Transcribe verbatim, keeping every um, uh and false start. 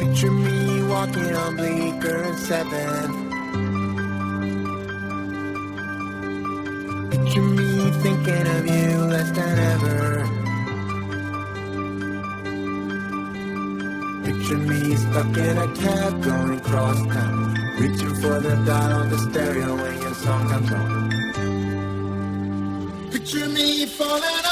Picture me walking on Bleecker seven. Picture me thinking of you less than ever. Picture me stuck in a cab going cross town, reaching for the dial on the stereo when your song comes on. Picture me falling